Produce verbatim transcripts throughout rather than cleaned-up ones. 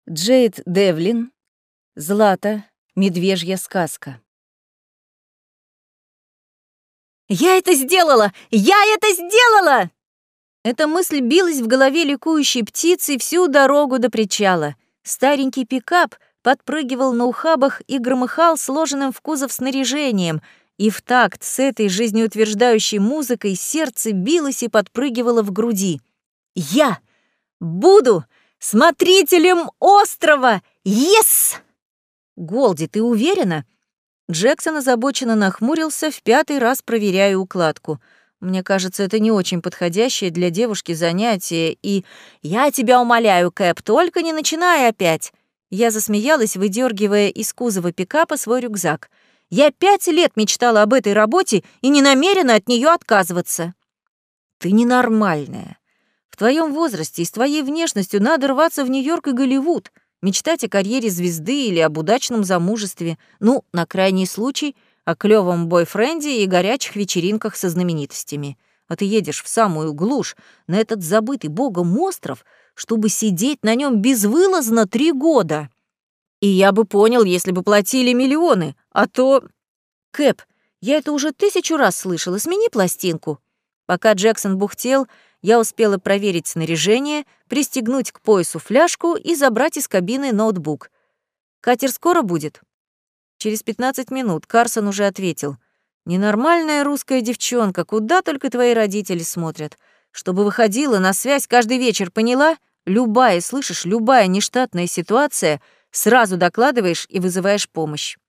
Джейд Девлин, Злата, медвежья сказка. «Я это сделала! Я это сделала!» Эта мысль билась в голове ликующей птицы всю дорогу до причала. Старенький пикап подпрыгивал на ухабах и громыхал сложенным в кузов снаряжением, и в такт с этой жизнеутверждающей музыкой сердце билось и подпрыгивало в груди. «Я буду смотрителем острова! Ес!» «Голди, ты уверена?» Джексон озабоченно нахмурился, в пятый раз проверяя укладку. «Мне кажется, это не очень подходящее для девушки занятие, и... Я тебя умоляю, Кэп, только не начинай опять!» Я засмеялась, выдергивая из кузова пикапа свой рюкзак. «Я пять лет мечтала об этой работе и не намерена от нее отказываться». «Ты ненормальная. В твоем возрасте и с твоей внешностью надо рваться в Нью-Йорк и Голливуд, мечтать о карьере звезды или об удачном замужестве, ну, на крайний случай, о клёвом бойфренде и горячих вечеринках со знаменитостями. А ты едешь в самую глушь, на этот забытый богом остров, чтобы сидеть на нем безвылазно три года. И я бы понял, если бы платили миллионы, а то... Кэп, я это уже тысячу раз слышала, смени пластинку». Пока Джексон бухтел, я успела проверить снаряжение, пристегнуть к поясу фляжку и забрать из кабины ноутбук. «Катер скоро будет?» Через пятнадцать минут Карсон уже ответил. «Ненормальная русская девчонка, куда только твои родители смотрят. Чтобы выходила на связь каждый вечер, поняла? Любая, слышишь, любая нештатная ситуация, сразу докладываешь и вызываешь помощь».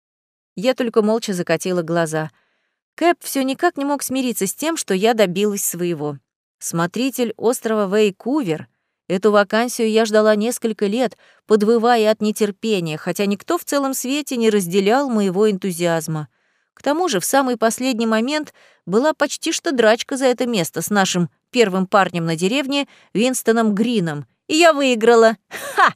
Я только молча закатила глаза. Кэп все никак не мог смириться с тем, что я добилась своего. Смотритель острова Вейкувер. Эту вакансию я ждала несколько лет, подвывая от нетерпения, хотя никто в целом свете не разделял моего энтузиазма. К тому же в самый последний момент была почти что драчка за это место с нашим первым парнем на деревне Винстоном Грином, и я выиграла. Ха!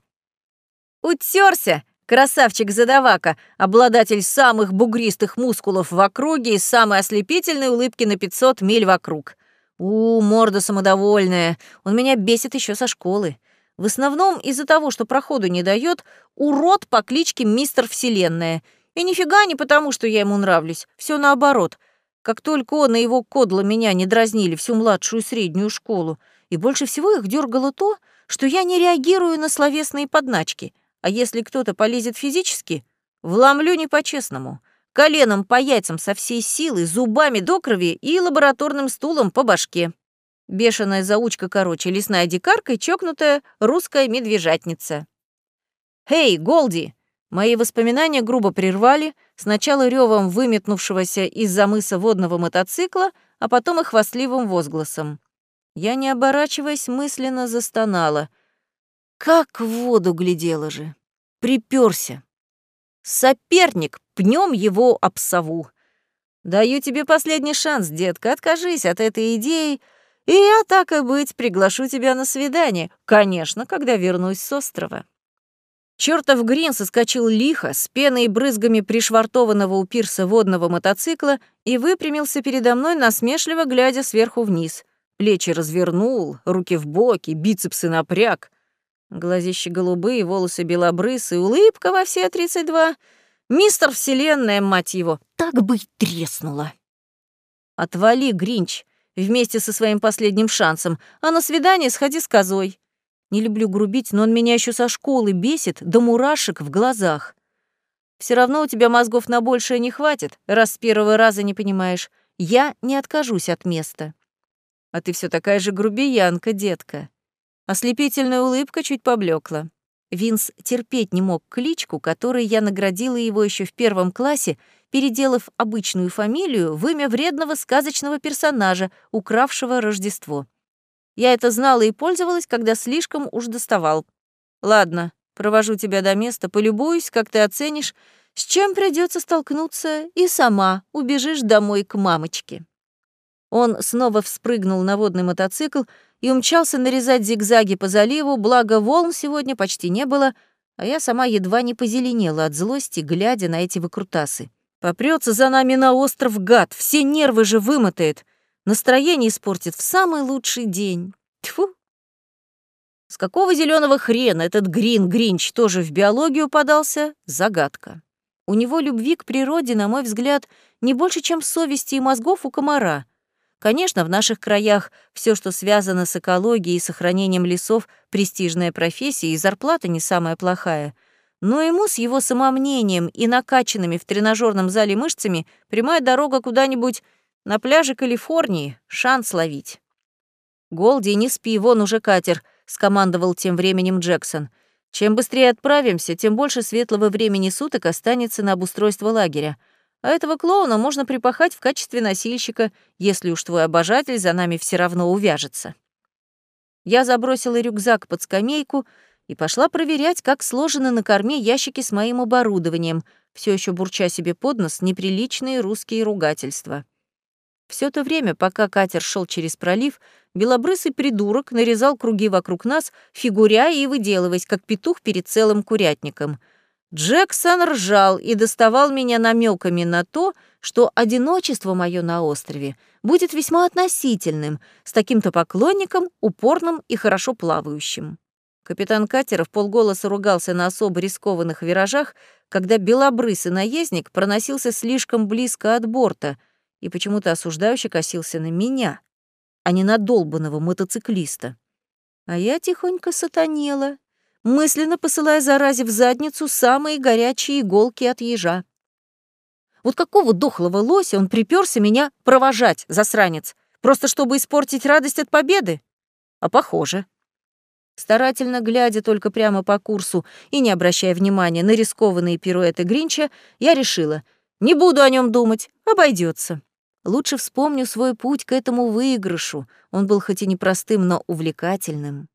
Утерся, красавчик-задавака, обладатель самых бугристых мускулов в округе и самой ослепительной улыбки на пятьсот миль вокруг. У, морда самодовольная, он меня бесит еще со школы. В основном из-за того, что проходу не дает урод по кличке Мистер Вселенная. И нифига не потому, что я ему нравлюсь, все наоборот. Как только он и его кодла меня не дразнили всю младшую и среднюю школу, и больше всего их дергало то, что я не реагирую на словесные подначки, а если кто-то полезет физически, вломлю не по-честному. Коленом по яйцам со всей силы, зубами до крови и лабораторным стулом по башке. Бешеная заучка, короче, лесная дикарка и чокнутая русская медвежатница. «Эй, Голди!» Мои воспоминания грубо прервали, сначала ревом выметнувшегося из-за мыса водного мотоцикла, а потом и хвастливым возгласом. Я, не оборачиваясь, мысленно застонала. Как в воду глядела же. Припёрся. Соперник, пнем его об сову. Даю тебе последний шанс, детка, откажись от этой идеи, и я, так и быть, приглашу тебя на свидание, конечно, когда вернусь с острова. Чёртов Грин соскочил лихо, с пеной и брызгами пришвартованного у пирса водного мотоцикла и выпрямился передо мной, насмешливо глядя сверху вниз. Плечи развернул, руки в боки, бицепсы напряг. Глазища голубые, волосы белобрысые, улыбка во все тридцать два. Мистер Вселенная, мать его, так бы и треснула. Отвали, Гринч, вместе со своим последним шансом, а на свидание сходи с козой. Не люблю грубить, но он меня еще со школы бесит до мурашек в глазах. Все равно у тебя мозгов на большее не хватит, раз с первого раза не понимаешь. Я не откажусь от места. А ты все такая же грубиянка, детка. Ослепительная улыбка чуть поблекла. Винс терпеть не мог кличку, которой я наградила его еще в первом классе, переделав обычную фамилию в имя вредного сказочного персонажа, укравшего Рождество. Я это знала и пользовалась, когда слишком уж доставал. Ладно, провожу тебя до места, полюбуюсь, как ты оценишь, с чем придется столкнуться, и сама убежишь домой к мамочке. Он снова вспрыгнул на водный мотоцикл и умчался нарезать зигзаги по заливу, благо волн сегодня почти не было, а я сама едва не позеленела от злости, глядя на эти выкрутасы. Попрётся за нами на остров, гад, все нервы же вымотает, настроение испортит в самый лучший день. Тьфу! С какого зеленого хрена этот Грин Гринч тоже в биологию подался — загадка. У него любви к природе, на мой взгляд, не больше, чем совести и мозгов у комара. Конечно, в наших краях все, что связано с экологией и сохранением лесов, престижная профессия, и зарплата не самая плохая. Но ему с его самомнением и накачанными в тренажерном зале мышцами прямая дорога куда-нибудь на пляже Калифорнии, шанс ловить. «Голди, не спи, вон уже катер», — скомандовал тем временем Джексон. «Чем быстрее отправимся, тем больше светлого времени суток останется на обустройство лагеря. А этого клоуна можно припахать в качестве носильщика, если уж твой обожатель за нами все равно увяжется». Я забросила рюкзак под скамейку и пошла проверять, как сложены на корме ящики с моим оборудованием, все еще бурча себе под нос неприличные русские ругательства. Все то время, пока катер шел через пролив, белобрысый придурок нарезал круги вокруг нас, фигуряя и выделываясь, как петух перед целым курятником. Джексон ржал и доставал меня намеками на то, что одиночество мое на острове будет весьма относительным, с таким-то поклонником, упорным и хорошо плавающим. Капитан катера вполголоса ругался на особо рискованных виражах, когда белобрысый наездник проносился слишком близко от борта и почему-то осуждающе косился на меня, а не на долбаного мотоциклиста. А я тихонько сатанела, мысленно посылая заразе в задницу самые горячие иголки от ежа. Вот какого дохлого лося он припёрся меня провожать, засранец, просто чтобы испортить радость от победы? А похоже. Старательно глядя только прямо по курсу и не обращая внимания на рискованные пируэты Гринча, я решила, не буду о нем думать, обойдется. Лучше вспомню свой путь к этому выигрышу. Он был хоть и непростым, но увлекательным.